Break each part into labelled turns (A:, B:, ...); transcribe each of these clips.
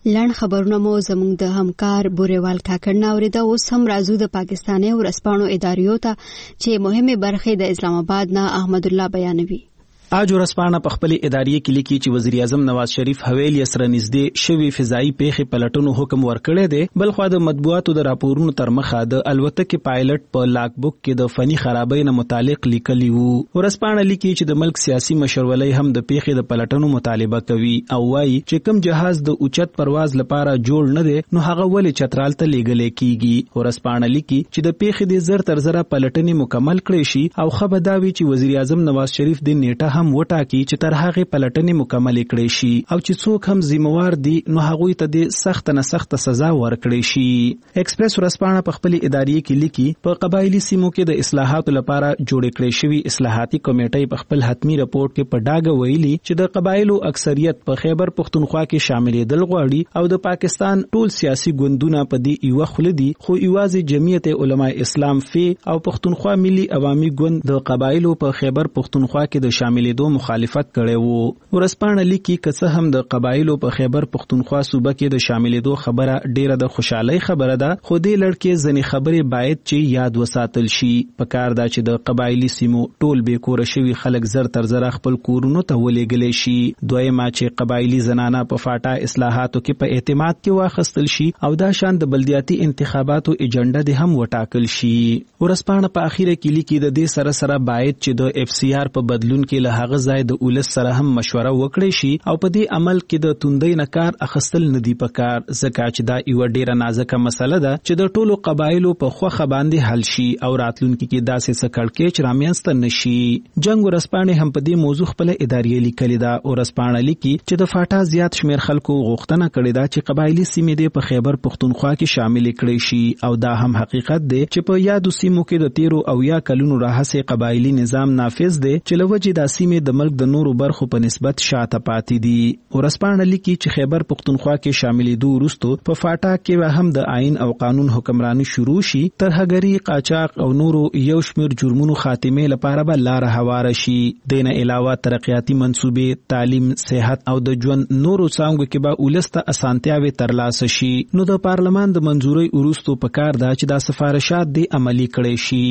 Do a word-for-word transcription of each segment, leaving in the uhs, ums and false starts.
A: لړ خبرونه مو زموږ د همکار بوريوال کاکړ ناوریدا. اوس هم راځو د پاکستاني ورسپانو اداریو ته چې مهمه برخه د اسلام آباد نه احمد الله بیانوي.
B: اج ورسپانه په خپل ادارې کې لیکي چې وزیر اعظم نواز شریف حویلی سره نږدې شوی فضائي پیښې پلټونو حکم ورکړی دی. بل خو د مطبوعاتو د راپورونو تر مخه د الوتکې پایلټ په لاک بک کې د فني خرابۍ نه متعلق لیکلی وو. ورسپانه لیکي چې د ملک سیاسي مشرولۍ هم د پیښې د پلټونو مطالبه کوي او وایي چې کوم جهاز د اوچت پرواز لپاره جوړ نه دی نو هغه ولې چترال ته لیږل کیږي. ورسپانه لیکي چې د پیښې د زر تر زره پلټنې مکمل کړي شي او خبرداوي چې وزیر اعظم نواز شریف د نیټه هم وټاکي چې تر هغه پلټنې مکمل کړي شي او چې څوک هم ذمہوار دي نو هغه ته د سخت نه سخت سزا ورکړي شي. ایکسپریس ورسپانه په خپل ادارې کې لیکي په قبایلی سیمو کې د اصلاحاتو لپاره جوړ کړي شوی اصلاحاتي کمیټې په خپل حتمی رپورت کې په ډاګه ویلي چې د قبایلو اکثریت په خیبر پختونخوا کې شاملېدل غواړي او د پاکستان ټول سیاسي ګوندونه په دې یو خل دي خو ایوازي جمعیت علماء اسلام فی او پختونخوا ملي عوامي ګوند د قبایلو په خیبر پختونخوا کې د شاملېدو مخالفت کړي وو. ورسپانه لیکي که څه هم د قبایلو په خیبر پختونخوا صوبه کې د شاملېدو خبره ډیره د خوشحالي خبره ده خو دې لړکې ځنې خبرې باید چې یاد وساتل شي. پکار دا چې د قبایلی سیمو ټول به کور شوی خلک زر تر زر خپل کورونو ته ولېګل شي. دویمه چې قبایلی زنانه په فاټا اصلاحاتو کې په اعتماد کې واخستل شي او دا شان د بلدیاتي انتخاباتو ایجنډا دې هم وټاکل شي. ورسپانه په اخیره کې لیکي د دې سره سره باید چې د اف سی آر په بدلون کې له هغه ځای د اولس سره هم مشوره وکړي شي او په دې عمل کې د توندۍ نه کار اخستل ندی پکار ځکه چې دا یو ډیره نازکه مسله ده چې د ټولو قبایلو په خوخه باندې حل شي او راتلونکي کې داسې څه کړکېچ رامنځته نشي. جنگ ورسپانه هم په دې موضوع خپل ادارې لیکلي ده. ورسپانه لیکي چې د فاټا زیات شمیر خلکو غوښتنه کړې ده چې قبایلی سیمې د په خیبر پختونخوا کې شامل کړي شي او دا هم حقیقت دی چې په یادو سیمو کې د تیرو او یا کلونو راهسه قبایلی نظام نافذ دی چې لوجه د سیمې د ملک د نورو برخو په نسبت شاته پاتې دي. ورسپانه لیکي چې خیبر پختونخوا کې شاملېدو وروسته په فاټا کې هم د آئین او قانون حکمرانی شروع شي. ترهګری قاچاق او نورو یو شمیر جرمونو خاتمه لپاره به لار هواره شي. دینه علاوه ترقیاتی منصوبې، تعلیم، صحت او د ژوند نورو څانګو کې به ولسته اسانتیاوي ترلاسه شي. نو د پارلمان د منځوري وروسته پکار ده چې دا سفارشات دې عملی کړي شي.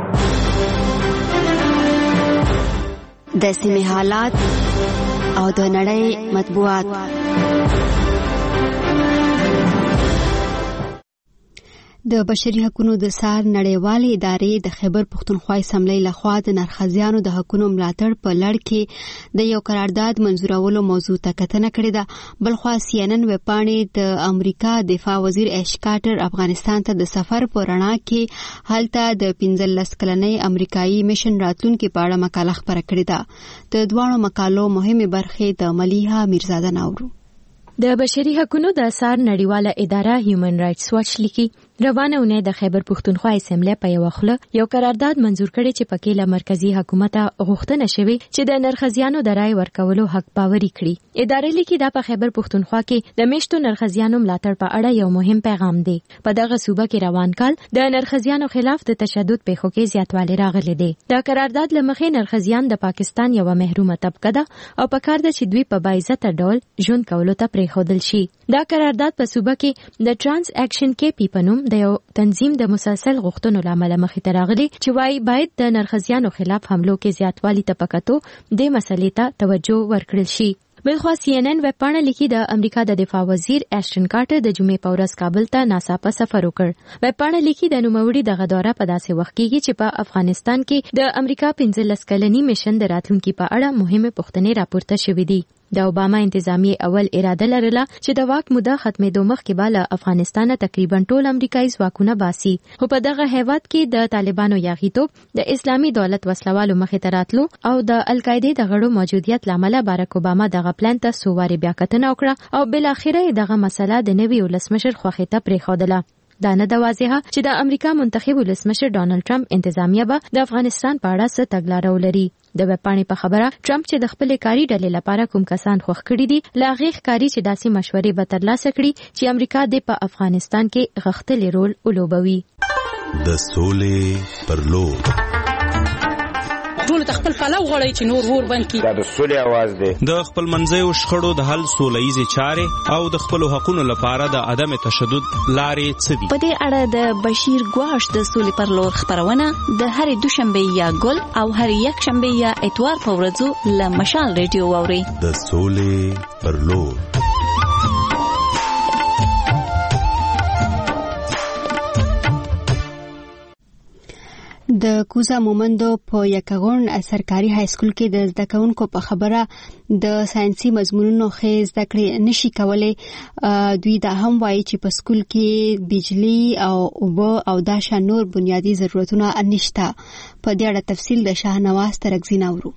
A: د سیمې حالات او د نړۍ مطبوعات. د بشري حقوقو د سار نړیوالې ادارې د خیبر پختونخوا اسمبلی لخوا د نرخزیانو د حقوقو ملاتړ په لړ کې د یو قرارداد منزورولو موضوع ته کتنه کړې ده. بلخوا سی ان ان ویبپاڼې د امریکا دفاع وزیر ایش کارټر افغانستان ته د سفر په رڼا کې هلته د پنځلس کلنۍ امریکایي میشن راتلونکي په اړه مقاله خپره کړې ده. د دواړو مقالو مهمه برخې د ملیحه میرزاده ناورو.
C: د بشري حقوقو د سار نړیواله اداره هیومن رائټس واچ لیکي روانه اونۍ د خیبر پختونخوا اسمبلی په یو خله یو قرارداد منزور کړي چې پکې له مرکزی حکومت غوښتنه شوی چې د نرخزیانو د رای ورکولو حق باوري کړي. ادارې لیکي دا په خیبر پختونخوا کې د میشتو نرخزیانو ملاتړ په اړه یو مهم پیغام دی. په دغه صوبه کې روان کال د نرخزیانو خلاف د تشدد پیښو کې زیاتوالی راغلی دی. دا قرارداد لمخې نرخزیان د پاکستان یو محرومه طبقه ده او پکار ده چې دوی په باعزته ډول ژوند کولو ته پریښودل شي. دا قرارداد په صوبه کې د ترانس اکشن کې پی په نوم د یو تنظیم د مسلسل غوښتنو لامل مخې ته راغلي چې وايي باید د نرخزیانو خلاف حملو کې زیاتوالی ته پکاتو د مسلې ته توجه ورکړل شي. بلخوا سی ان ان ویبپاڼه لیکي د امریکا د دفاع وزیر ایشټن کارټر د جمعې په ورځ کابل ته ناڅاپه سفر وکړ. ویبپاڼه لیکي د نوموړي دغه دوره په داسې وخت کې چې په افغانستان کې د امریکا پنځلس کلنی میشن د راتلونکي په اړه مهمه پوښتنې راپورته شوې دي. د اوباما انتظامیه اول اراده لرله چې د واک موده ختمېدو مخکې به له افغانستانه تقریبا ټول امریکایي ځواکونه باسي. خو په دغه هیواد کې د طالبانو یاغیتوب، د اسلامي دولت وسلوالو مخې ته راتلو او د القاعده د غړو موجودیت لامل بارک اوباما دغه پلان ته څو وارې بیا کتنه وکړه او بالاخره دغه مسله د نوي ولسمشر خوښۍ ته پرېښودله. دا نه د واضحه چې د امریکا منتخب ولسمشر ډانلډ ټرمپ انتظامیه به د افغانستان په اړه څه تګلاره ولري. د ویبپاڼې په خبره ټرمپ چې د خپلې کاري ډلې لپاره کوم کسان خوښ کړي دي له هغې ښکاري چې داسې مشورې به ترلاسه کړي چې امریکا دې په افغانستان کې غښتلی رول ولوبوي.
D: د سولې پر لور ټول خپل پلو غړي چې نور ور بند کی
E: دا د سولې आवाज دی
F: د خپل منځي او شخړو د حل سولهیزه چارې او د خپل حقوقو لپاره د عدم تشدد لارې څه دي.
G: په دې اړه د بشیر ګواش د سولې پر لور خبرونه د هرې دوشنبه یا ګل او هرې یک شنبه یا اتوار په ورځو له مشال ریډیو واوري.
H: د سولې پر لور.
A: د کوزا مومندو په یکغون سرکاري های سکول کې د زده کوونکو په خبره د ساينسي مضمونونو خې زده کړې نشي کولای. دوی دا هم وایي چې په سکول کې بجلی او اوبه او دا شان نور بنیادی ضرورتونه نشته. په دې اړه تفصیل د شاهنواز ترکزی نورو.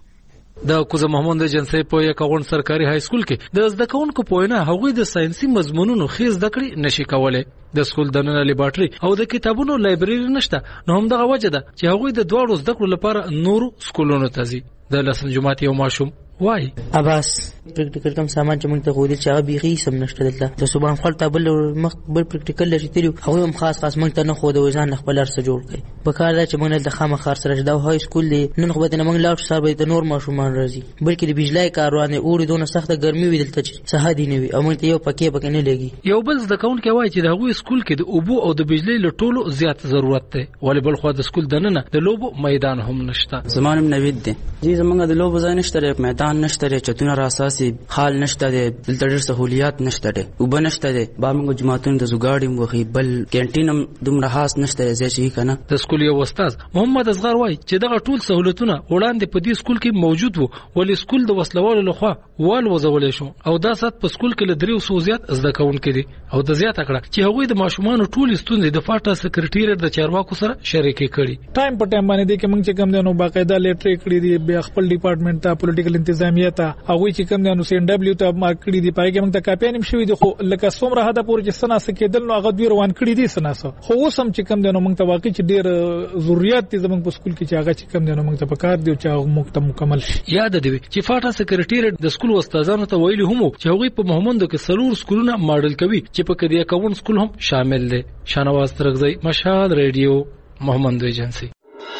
I: د کوزا محمد جنسي په یکغون سرکاري های سکول کې د زده کوونکو په وینا هغوی د ساينسي مضمونونو خې زده کړې نشي کولای. د سکول دننه لیبارټري او د کتابونو لایبرری نشته، نو هم دغه وجه ده چې هغوی د دواړو زده کړو لپاره نورو سکولونو ته ځي. د لسم جماعت یو ماشوم وای
J: اباس پریکټیکل کوم سامان چې موږ ته غوډل چې هغه بيخي سم نشته دلته. د صبح خپل تابل مخ بل پریکټیکل لشي تیرو هغه هم خاص خاص موږ ته نه خو د وزن خپل ارسه جوړ کړي. په کار دا چې موږ د خامه خار سره د های سکول دی نن خو به نه موږ لاړ سره به د نور ماشومان راځي، بلکې د بجلی کاروانه اوړي دونه سخته ګرمي وي دلته چې سهادي نه وي او موږ ته یو پکې پکې نه لګي.
I: یو بل زده کوونکی وای چې د هغوی سکول کې د اوبو او د بجلی له ټولو زیات ضرورت دی، ولی بل خو د سکول دننه د لوبو میدان هم نشته.
K: زمانم نوید دی چې زمونږ د لوبو ځای نشته، میدان نشته، چتونه را اساسي حال نشته دی، دلته ډېر سہولیات نشته دی، وبه نشته دی، بامنګ جماعتونو د زګاړي مخې بل کینټینم دومره خاص نشته دی چې کنه.
I: د سکول یو استاد محمد اصغر وای چې دغه ټول سہولتونه وړاندې په دې سکول کې موجود وو، ولی سکول د وسلوالو لخوا وال وزولې شو او دا سات په سکول کې لدریو سو زیات زده کوونکي دي او د زیات کړه چې هغوی د ماشومان ټول ستونزې د فاټا سکرټریټ د چارواکو سره شریکې کړي.
L: ټایم په ټایم باندې د کوم چې کم دنو باقاعده لیټر کړی دی به خپل ډپارټمنټ ته پولیټیکل انتظامیه ته هغه چې کم دنو سین ډبلیو ته مارک کړی دی پای کې موږ ته کاپی نیم شوی دی خو لکه څومره هدا پورې چې سناسه کېدل نو هغه دوی روان کړی دي سناسه خو اوس هم چې کم دنو موږ ته واقعي چې ډیر ضرورت دي زموږ په سکول کې چې هغه چې کم دنو موږ ته پکار دی چې هغه موږ ته مکمل شي.
I: یاد دی چې فاټا سکرټریټ د سکول استادانو ته ویلي هم چې هغه په محمد کې سلور سکولونه ماډل کوي چې په کې د اکاونټ سکول هم شامل دي. شانواز ترغزی مشهد ریډیو محمد ایجنسی.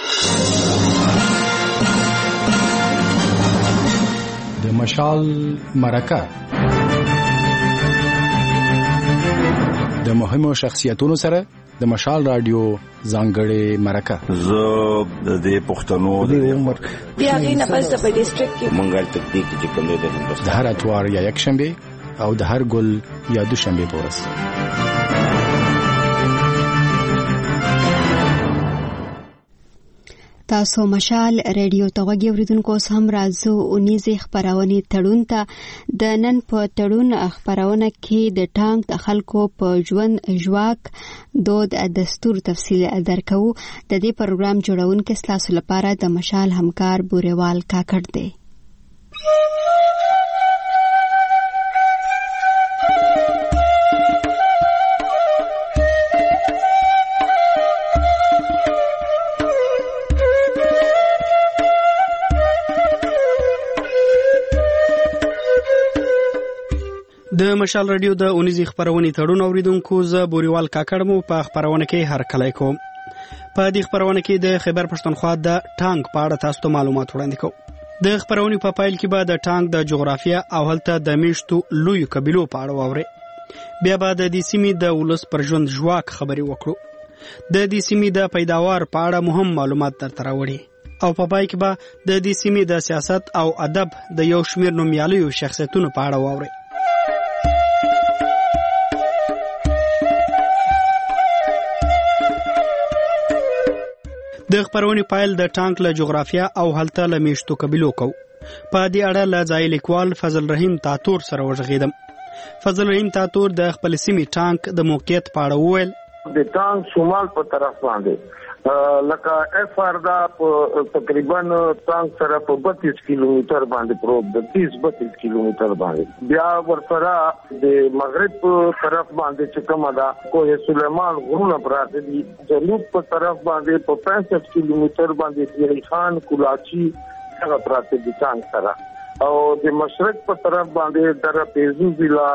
M: د مشال مرکه د مهمو شخصیتونو سره د مشال رادیو ځانګړې مرکه.
E: زه د دې پښتنو د عمر
G: بیا غینه پس په ډیسټریکټ کې
E: منګل تکنیک چې کوم دی د هندوستان
M: د هر اتوار یا یک شنبه او د هر ګل یا دوشنبه پورس.
A: تاسو مشال ریډیو ته غوږی اوریدونکو هم راځو اونیزه خبرونه تړون ته. د نن په تړون خبرونه کې د ټانک د خلکو په ژوند ژواک دود دستور تفصیل درکو. د دې پروګرام جوړونکو تاسو لپاره د مشال همکار بوریوال کاکړ دی.
N: د مشال رادیو د اونیزي خبرونه تړون اوریدونکو ز بوریوال کاکړ مو په خبرونه کې هر کله کوم. په دې خبرونه کې د خیبر پښتونخوا د ټانک په اړه تاسو ته معلومات وړاندې کوم. د خبرونه په پایل کې به د ټانک د جغرافیه او هلته د میشتو لوی قبیلو په اړه واوري. بیا به د دې سیمې د ولس پر ژوند ژواک خبري وکړو. د دې سیمې د پیداوار په اړه مهم معلومات درته راوړي او په پای کې به د دې سیمې د سیاست او ادب د یو شمېر نومیالیو شخصیتونو په اړه واوري. د خبرونې پایل د ټانک له جغرافیه او هلته له میشتو قبیلو کو. په دې اړه له ځای لیکوال فضل رحیم تاتور سره وژغیدم. فضل رحیم تاتور د خپل سیمې ټانک د موقعیت په اړه وویل.
O: د ټانک شمال په طرف باندې لکه اف ار دا تقریبا ټانک سره په بتیس کیلومتر باندې پروب د تیس بتیس کیلومتر باندې بیا ورسره د مغرب په طرف باندې چې کومه ده کوه سلیمان غرونه پراته دي. جنوب په طرف باندې په پنځه کیلومتر باندې تیری خان کولاچی هغه پراته دي ټانک سره او د مشرق په طرف باندې در پیزو ضلع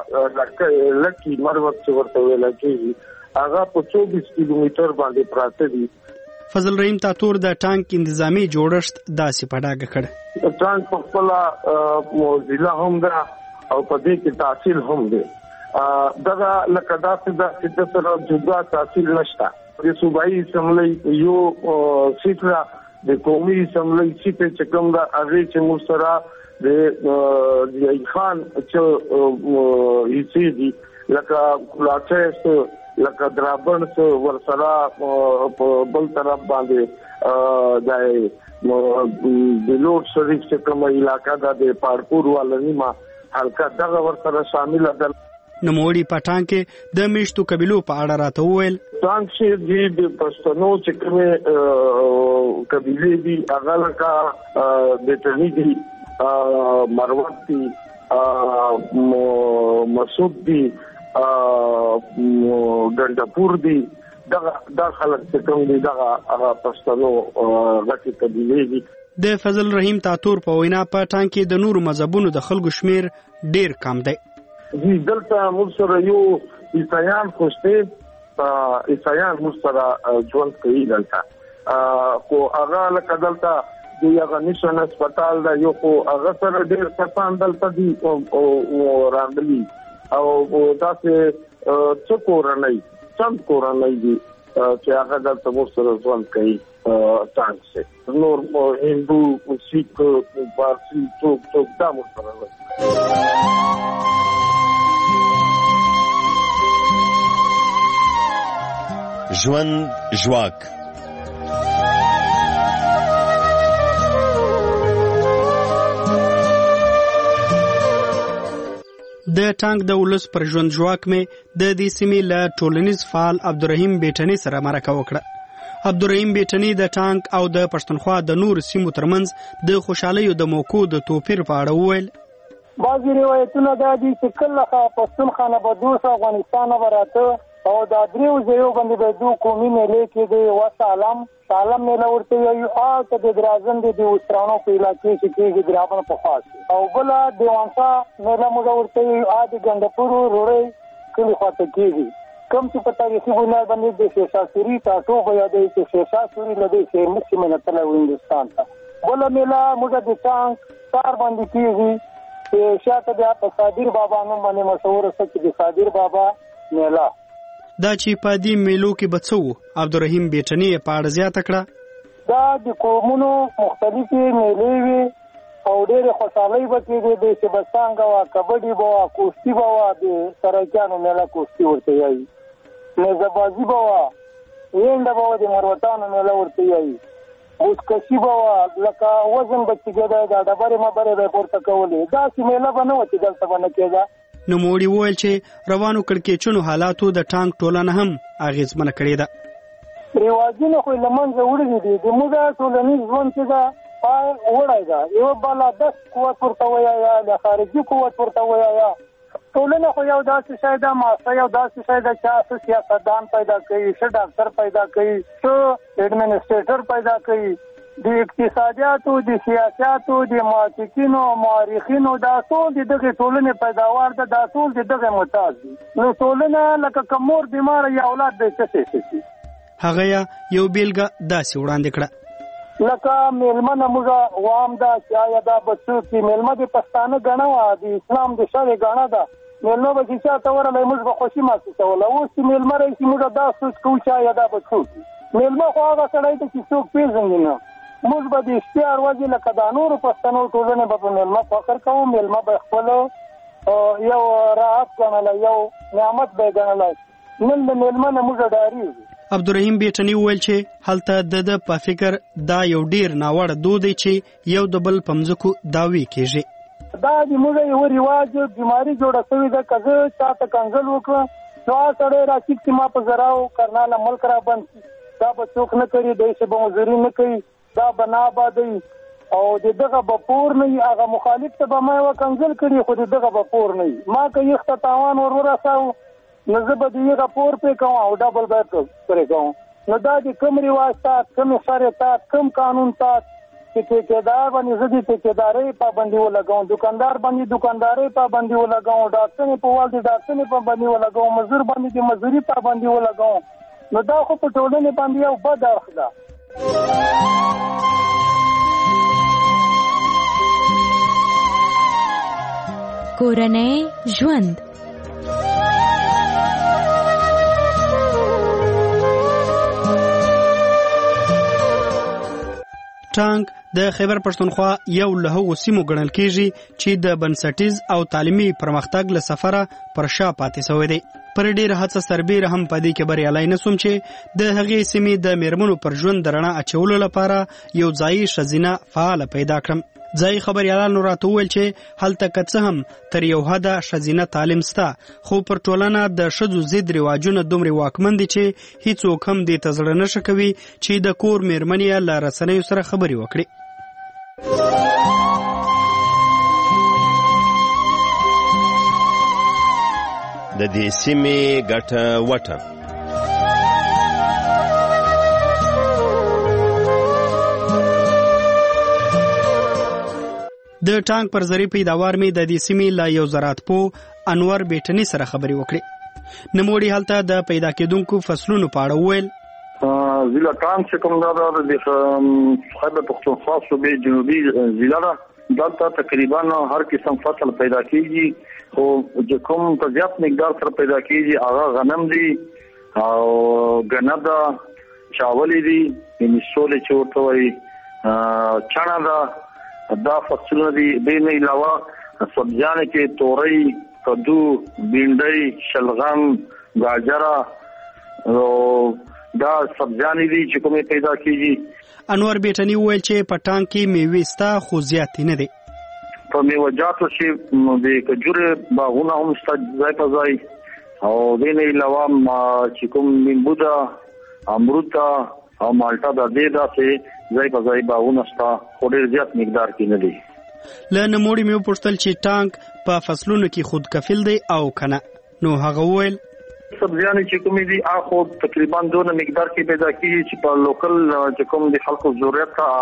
O: لکی مروت چې ورته ویل کېږي هغه په چوبیس کیلومتر باندې پراته دي.
N: فضل رحیم تاتور د ټانک انتظامی جوړښت داسې په ډاګه کړ.
O: ټانک په خپل ضلع هم ده او په دې کې تحصیل هم ده. دغه لکه داسې د چې سره جدا تحصیل نشته. د صوبایي اسمبلی یو سیټ را د قومي اسمبلی سیټ چې کوم دا هغه چې موږ سره د دی خان چې هیڅ دي لکه کلاچس لکه درابنس ورسره په بل طرف باندې د لوډ شریف چې کومه علاقہ ده د پارکور والنیما حلقه دغه ورسره شامل ده.
N: نوموړي په ټانک کې د میشتو قبیلو په اړه راته وویل.
O: ټانک چې د پښتنو چې کومه قبیلې دي هغه لکه د تنی دي مروت دي مسعود دي ګندپور دي دغه د خلک چې کوم دي دغه هغه پښتنو غټي قبیلې دي.
N: د فضل رحیم تاتور په وینا په ټانک کې د نورو مذهبونو د خلکو شمیر ډیر کم دی.
O: جی دلته موږ سره یو عیسایان خوشته عیسایان موږ سره ژوند کوي دلته خو هغه لکه دلته د یو نشن هسپتال دا یو خو هغه سره ډېر کسان دلته دي او راغلي او تاسو څو کورنۍ څنګه کورنۍ دي چې هغه دلته موږ سره ژوند کوي ټانک سه نور هندو سیک پارسي څوک څوک دا موږ سره
H: ژوند ژواک.
N: د ټانک د ولس پر ژوند ژواک مې د دې سیمې له ټولنیز فعال عبدالرحیم بیټنی سره مرکه وکړه. عبدالرحیم بیټنی د ټانک او د پښتونخوا د نور سیمو ترمنځ د خوشحالیو د موقعو د توپیر په اړه وویل.
P: بعضې روایتونه دا دي چې کله پښتونخوا نه به دوس افغانستان نه به راته او دا دریو ځایو باندې به دو قومي میلې کېدې و سالم سالم میله ورته وایي او ته د درازن د اوسترانو په علاقې کې کېږي درابن په خاص او بله دیوانسا میله موږ ورته وایي او د ګندپورو روړی کلي خواته کېږي کوم چې په تاریخي بنیاد باندې د شیرشاه سوري ټاټوبه یادوي چې شیرشاه سوري له دې سیمې سیمې نه تللی و هندوستان ته. بله میله موږ د ټانک تار باندې کېږي چې شاته بیا په صادر بابا نوم باندې مشهوره څه چې د صادر بابا میله
N: دا چې په دې میلو کې به څه و عبدالرحیم بیټنی په اړه زیاته کړه.
P: دا د قومونو مختلفې میلې وي او ډېرې خوشحالۍ به کېدې د شبستانګه وه کبډي به وه کوستي به وه د سرایکیانو میله کوستي ورته وایي نیزهبازي به وه وینډه به وه د مروتانو میله ورته وایي بوسکشي به وه لکه وزن به چې کېده دا ډبرې مبرې به یې پورته کولې داسې میله به نه وه چې دلته به نه کېده.
N: نوموړي وویل چې روانو کړکېچونو حالاتو د ټانک ټولنه هم اغېزمنه کړې ده.
P: رواجونه خو له منځه وړي دي د موږ ټولنیز ژوند چې ده پای وړی ده یوه بالادست قوت ورته وایه یا خارجي قوت ورته وایه ټولنه خو یو داسې شی ده ماسه یو داسې شی ده چې څه سیاستدان پیدا کوي څه ډاکټر پیدا کوي څه اډمنسټریټر پیدا کوي د اقتصادیاتو د سیاستو د محققینو مورخینو دا ټول د دغه ټولنې پیداوار ده دا ټول د دغه متاز دي. نو ټولنه لکه کمور بیمار یا اولاد به څه شي
N: هغه یو بیلګه داسې وړاندې کړه
P: لکه میلمه موږ وام دا چې آیا دا بچو چې میلمه د پښتانه ګڼه وه د اسلام د شرع ګڼه ده میلمه به چې چاته ورغلی موږ به خوښي محسوسوله اوس چې میلمه راشي موږ دا سوچ کوو چې آیا دا بچو میلمه خو هغه سړی ته چې څوک پېژني نه موږ به د اشتهار وجې لکه دا نورو پښتنو ټولنې به په میلمه فخر کوو میلمه به خپلو یو راحت ګڼلی یو نعمت به یې ګڼلی نن د میلمه نه موږ ډارېږو.
N: عبدالرحیم بیټنی وویل چې هلته د ده په فکر دا یو ډیر ناوړه دود دی چې یو د بل په مځکو دعوې کېږي.
P: دا د موږ یو رواج بیماري جوړه شوې ده که زه چاته کنځل وکړم نو هغه سړی راکېږي چې ما په زراو کرناله ملک را بند کړي دا به څوک نه کوي دی چې به مزدوري نه کوي دا به نه آبادوي او د دغه به پور نه وي هغه مخالف ته به ما یوه کنځل کړي خو د دغه به پور نه وي ما که یخ ته تاوان ور ورساو نو زه به د هغه پور پرې کوم او ډبل به یې پرې کوم نو دا د کوم رواج تات کوم شرع تات کوم قانون تات چې ټیکېدار باندې زه د ټیکېدارۍ پابندي ولګوم دکاندار باندې دکاندارۍ پابندي ولګوم ډاکټرې په وال د ډاکټرې پابندي ولګوم مزدور باندې د مزدوري پابندي ولګوم نو دا خو په ټولنې باندې یو بد اړخ ده.
C: کورنۍ ژوند.
N: ټانک د خیبر پښتونخوا یو له هغو سیمو ګڼل کیږي چې د بنسټیز او تعلیمي پرمختګ له سفره پر شا پاتې شوی دی. پر ډیر هڅه سربېره هم په دې کې بریالی نسوم چې د هغې سیمې د میرمنو پر ژوند د رڼا اچولو لپاره یو ځایي ښځینه فعاله پیدا کړم. ځایي خبریالانو راته وویل چې هلته که څه هم تر یو حده ښځینه تعلیم سته، خو پر ټولنه د ښځو ضد رواجونه دومره واکمن دي چې هیڅوک هم دې ته زړه نشه کوي چې د کور میرمنې یې له رسنیو سره خبرې وکړي.
Q: د دې سیمې ګټه وټه.
N: د ټانک پر ظریف پیداوار می د دې سیمې لا یو زراعت پو انور بیٹنی سره خبرې وکړې. نموړي هلته د پیدا کېدونکو فصلونو په اړه وویل.
O: ضلع ټانک چې کوم دا د خیبر پښتونخوا صوبې جنوبي ضلع ده، دلته تقریبا هر قسم فصل پیدا کیږي، خو چې کوم په زیات مقدار سره پیدا کیږي هغه غنم دي او غنه ده، چاول دي، یعنی سولې چې ورته وایي، چڼه ده، دا فصلونه دي. دې نه علاوه سبزیانې کې تورۍ، کدو، بینډۍ، شلغم، گاجره او دا سبزیانې دي چې کومې پیدا کیږي.
N: انور بیٹنی وویل چې په ټانک کې میوې سته خو زیاتې نه دي.
O: په میوه‌جاتو چې د کجورې باغونه هم شته ځای په ځای، او دې نه علاوه چې کوم نیمبو ده، امرود ده او مالټا ده، دې داسې ځای په ځای باغونه شته، خو ډېر زیات مقدار کې نه دي.
N: له نوموړي مې وپوښتل چې ټانک په فصلونو کې خود کفیل دی او کنه. نو هغه وویل
O: سبزیانې چې کومې دي هغه تقریبا دونه مقدار کې پیدا کیږي چې په لوکل چې کوم د خلکو ضرورت ته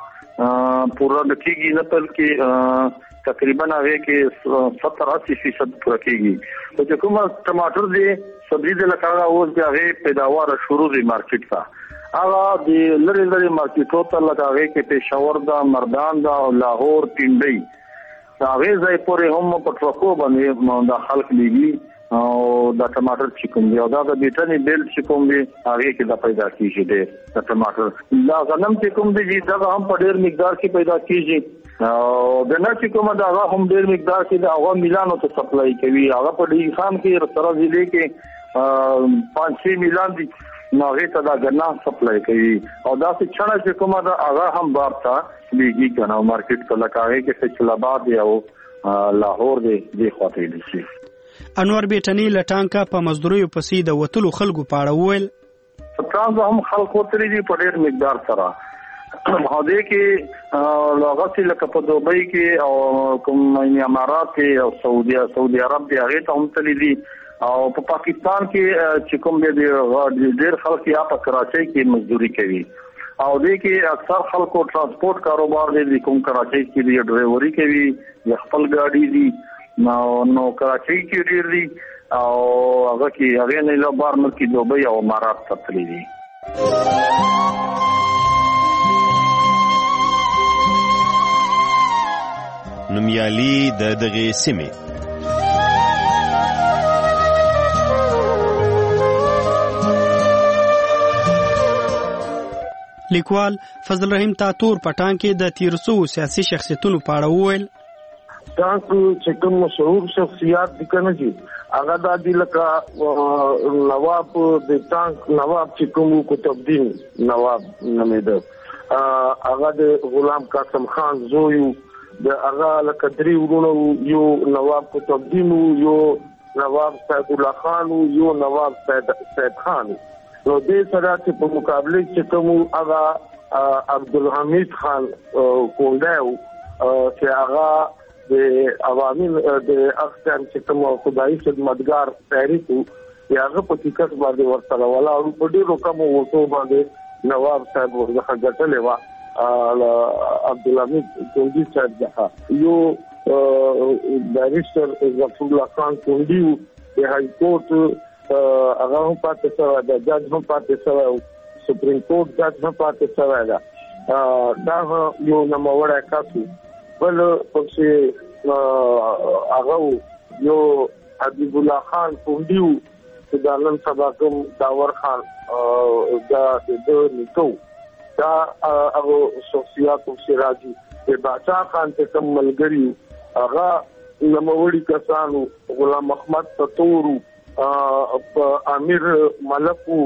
O: هغه پوره کیږي، نه بلکې تقریبا هغه کې ستر اسی فیصد پوره کیږي. او چې کوم ټماټر دي سبزی د لکه اوس د هغه پیداوار شروع دی مارکیټ ته، هغه د لری لری مارکیټو ته لکه هغه کې پېښور دا، مردان دا، لاهور، پنډۍ، هغه ځای پورې هم په ټرکو باندې د خلک لیږي او د ټماټر چې کوم دی او دا د بیټنی بیل چې کوم دی هغه کې د پیدا کیږي د ټماټر. دا غنم چې کوم دی دا هم په ډېر مقدار کې پیدا کیږي او د نه چې کوم دا هم ډېر مقدار کې د هغه میلانو ته سپلای کوي. هغه په ډیر خام کې سره ضلع کې پانچ سي میلان دي، ناغه ته دا غنا سپلای کوي. او دا چې چڼه چې کومه دا هغه هم بار ته لیږي کنه مارکیټ ته لکه کې فیصلاباد او لاهور دی دی خاطر دي شي.
N: انور بیٹنی له ټانکا په مزدوریو پسې د وتلو خلکو په اړه وویل.
O: ټانک هم خلکو ترې دي په ډېر مقدار سره، هغه کې لغت لکه په دوبۍ کې او کوم امارات او سعودي سعودي عرب دی هغه ته هم تللی دي، او په پا پاکستان کې چې کوم دی ډېر خلک یا په کراچۍ کې مزدوري کوي، او دې کې اکثر خلکو ترانسپورت کاروبار دی، کوم کراچۍ کې دی ډرایوري کوي یا خپل ګاډي دي، نو نو کراچۍ کې ډېر دي او هغه کې هغه نه له بار ملک دوبۍ او امارات ته تللی دي.
Q: نومیالي د دغه سیمې
N: لیکوال فضل رحیم تاتور پټان کې د تیرسو سیاسي شخصیتونو په اړه وویل.
O: ټانک چې کوم مشهور شخصیات دي کنه چې هغه د دې لکه نواب د ټانک نواب چې کوم قطب الدین نواب نومیده، هغه د غلام قاسم خان زوی، د هغه لکه درې ورونو، یو نواب قطب الدین، یو نواب سید الله خان، یو نواب سید سید خان. نو دې سره چې په مقابله چې کوم هغه عبدالحمید خان کونډه چې هغه د عوامي د اخستان چې کوم خدای خدمتګار تحریک یا هغه په ټیکټ باندې ورسره ولاړ په ډیرو کوم وټو باندې نواب صاحب ورغه ګټلې و عبدالحمید کونډي صاحب ځخه یو بیرسټر ظفر الله خان کونډي د های کورټ هغه هم پاتې شو، د جج هم پاتې شو، سپریم کورټ جج نه پاتې شوی دا دا یو نوموړی کاسو بل پکې هغه یو حبیب الله خان پوندیو چې د نن سبا کوم داور خان دا د نیکو دا هغه شخصیات سراجي د باچا خان ته کوم ملګری هغه نوموړي کسانو غلام محمد تطورو امیر ملکو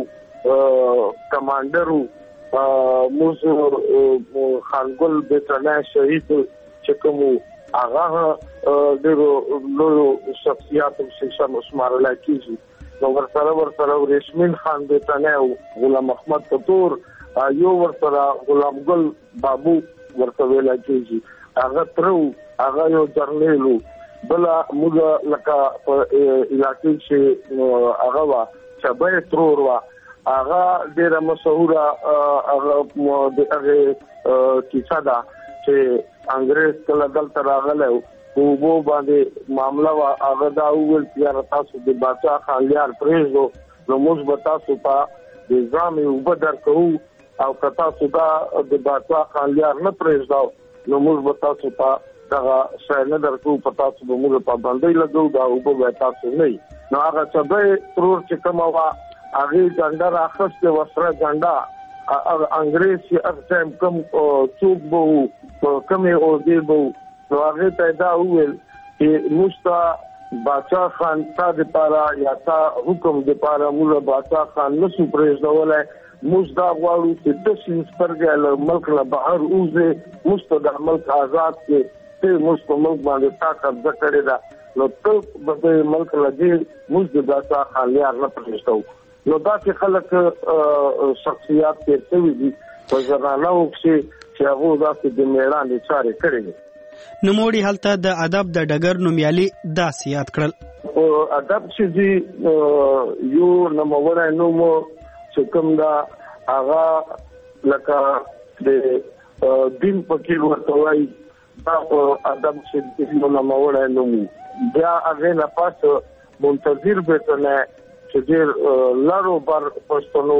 O: کمانډرو موزو خانګل بیتنه شهید چکمو هغه د لوی شخصیات چې شمارل کیږي نو ورسره ورسره رشمین خان بیتنه او غلام محمد تطور یو ورسره غلام ګل بابو ورته ویل کیږي هغه ترو هغه یو جرنیلو بلا موږ لکه په علاقې چې هغه وا شبه ترور وا هغه ډیره مشهوره هغه د هغه کیسه ده چې انګريز کله دلته راغله او وو باندې معاملہ وا هغه دا ویل چې تاسو د باچا خالیار پریزو نو موږ به تاسو په نظام یو بدر کوو او کتا سودا د باچا خالیار نه پریزو نو موږ به تاسو په دا شاینه درکو پتا څه به موږ په باندې لګو دا او په تاسو نه نو هغه چې به ترور چې کومه وا هغه ځنډه راخسته وسره ځنډه انګريز چې اقسام کوم چوک بو کومه او دی بو نو هغه ته دا ویل چې مستا باچا خان تا د پارا یا تا حکم د پارا موږ باچا خان نشو پرېږدولای موږ دا غواړو چې د سپرګل ملک له بهر اوځي مستقل ملک آزاد کې ته موږ په ملک باندې طاقت ذکرې دا نو ته به ملک لږی موږ د باچا خالیار نه پرېږدو نو دا چې خلک شخصیات کې څه دي په ځانانو کې چې هغه داسې د میړانې چارې کړې
N: نو موړي حالت د ادب د ډګر نومیالي داس یاد کړل
O: او ادب چې دی یو نوموړی نوم چې کوم دا هغه لکه د دین پکې ورته وایي دا ادب چې دی نوموړی نوم بیا هغه نه پاس منتظر بیتنه چې ډېر لارو بر پښتنو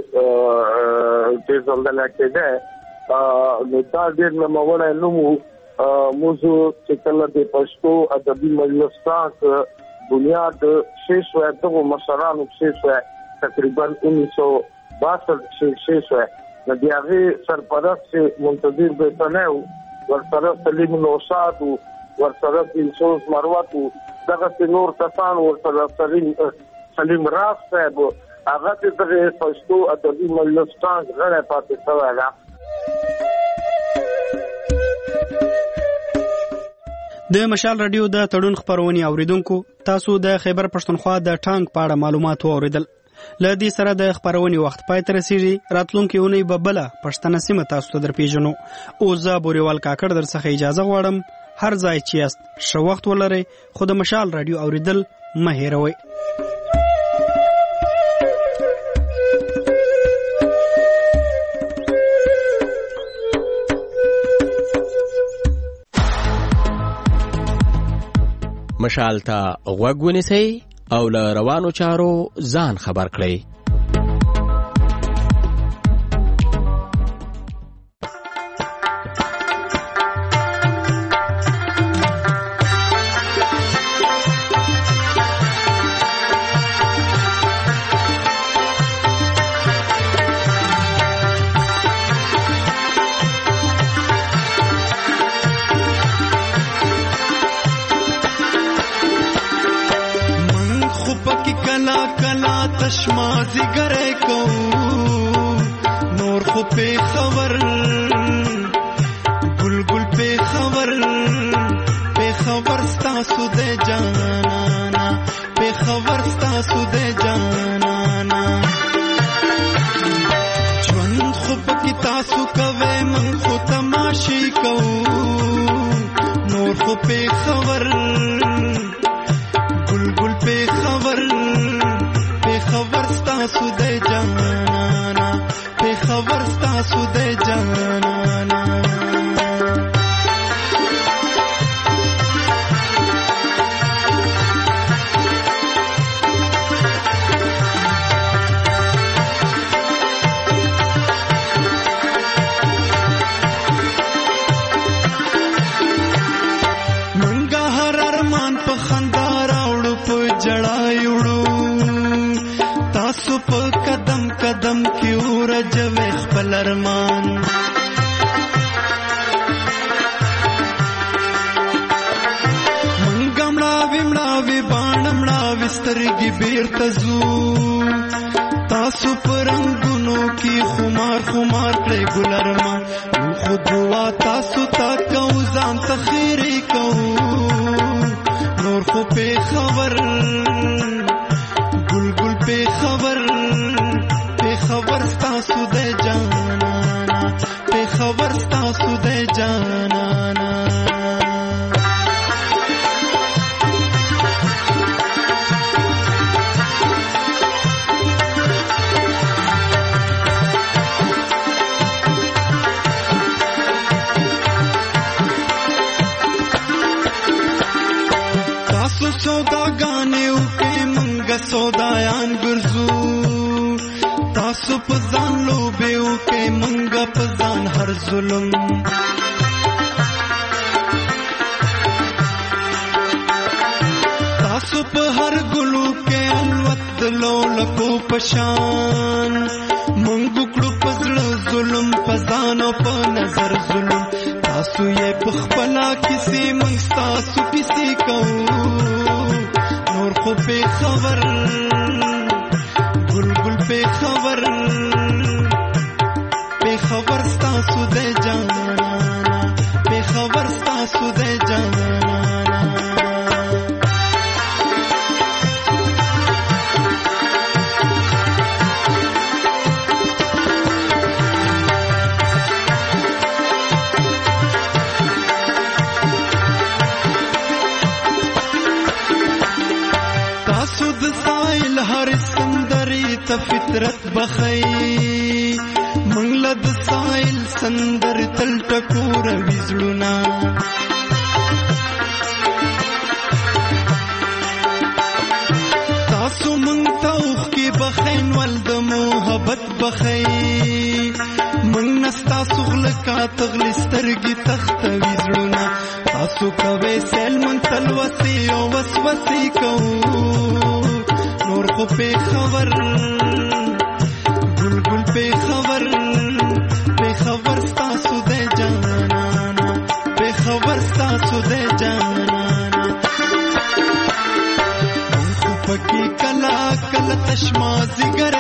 O: کې د ځندل کېده نو دا ډېر نوموړی نوم موضوع چې کله د پښتو ادبي مجلس څخه بنیاد شیش و دغه مشرانو شیش و تقریبا انیس سو باسٹھ شیش و د هغه سرپرست منتظر بیتنه ورسره سلیم نوشاد ورسره انسوس مروت دغه نور کسان ورسره سلیم سلیم راز صاحب هغه د پښتو ادبي مجلس څخه غړي پاتې شوی دی
N: د مشال رادیو د تړون خبرونه اوریدونکو تاسو د خیبر پښتونخوا د ټانک پاړه معلومات اوریدل لدې سره د خبرونه وخت پای تر رسیدي راتلونکي اونۍ ببله پښتنه سیمه تاسو ته درپیژنو او زه بوريوال کاکړ در څخه اجازه غواړم هر ځای چې است شو وخت ولري خو د مشال رادیو اوریدل مه هېروئ
R: مشال ته غوږ ونیسئ او له روانو چارو ځان خبر کړئ.
S: تشمازی گره کو نور خو پی خبر گل گل پی خبر پی خبر ستاسو دے جانانا پی خبر ستاسو دے جانانا جوان خو پکی تاسو کوے من خو تماشی کو نور خو پی خبر گل گل پی خبر خبر ستاسو دے جانانا پہ خبر ستاسو دے جانانا ځان په خندا راوړو په جړا یوړو تاسو په قدم قدم کې ورجوي خپل ارمان منګمړاوي مړاوي باڼمړاوي سترګې بیرته ځو تاسو پرنګونو کې خمار خمار کړی ګل ارمان خو دعا تاسو تا کو ځان ته خیرې کو نور خو په خبر ګل ګل په خبر په خبر تاسو د جانانا په خبر تاسو د جانانا سوداګانې وکې منګه سودایان ګرځو تاسو په ځان لوبې وکې منګه په ځان هر ظلم تاسو په هر ګلو کې الوت دلو لکو پشان منګو کړو په زړه ظلم په ځان او په نظر ظلم تاسو یې په خپلا کیسې منګ تاسو کیسې کوو نور خو په خبر ګل ګل په خبر په خبر تاسو د جانانا په خبر تاسو د جانانا فطرت بخی منگلا د سائل سندر تل ټکور وزړونا تاسو مونږ ته اوخ کې بخین ول د محبت بخی مونږ نستا سغل کا تغلی سترګي تخت وزړونا تاسو کوي سیل مونږ تل وسی او وسوسې کو نور خو په خبر पे खबर पे खबर तاسو दे जाना पे खबर तاسो दे जाना खो पकी कला कल तशमा जिगर